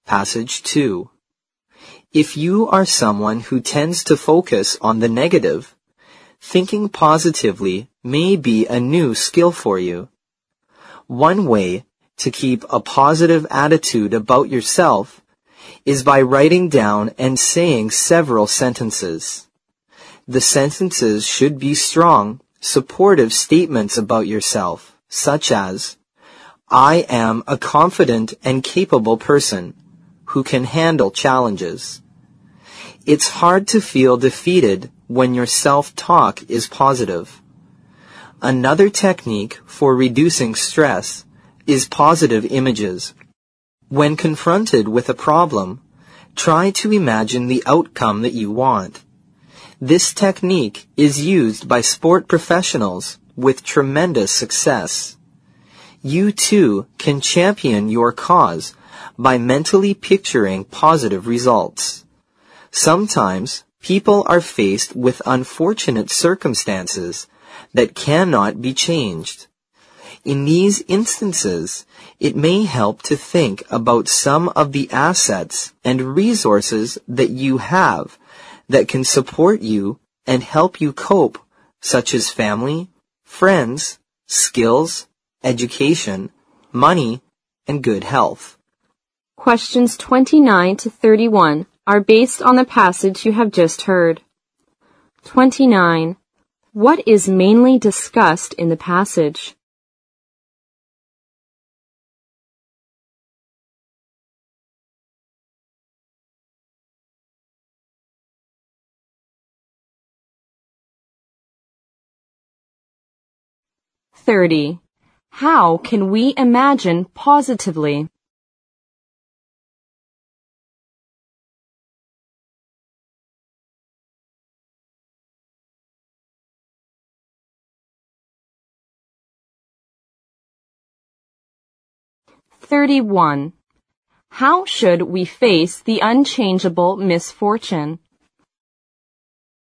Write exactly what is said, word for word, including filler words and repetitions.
Passage two. If you are someone who tends to focus on the negative, thinking positively may be a new skill for you. One way to keep a positive attitude about yourself is by writing down and saying several sentences. The sentences should be strong, supportive statements about yourself, such as, I am a confident and capable person who can handle challenges. It's hard to feel defeated when your self-talk is positive. Another technique for reducing stress is positive images. When confronted with a problem, try to imagine the outcome that you want. This technique is used by sport professionals with tremendous success. You too can champion your cause by mentally picturing positive results. Sometimes people are faced with unfortunate circumstances that cannot be changed. In these instances, it may help to think about some of the assets and resources that you have that can support you and help you cope, such as family, friends, skills, education, money, and good health. Questions twenty-nine to thirty-one are based on the passage you have just heard. twenty-nine. What is mainly discussed in the passage? thirty. How can we imagine positively? thirty-one. How should we face the unchangeable misfortune?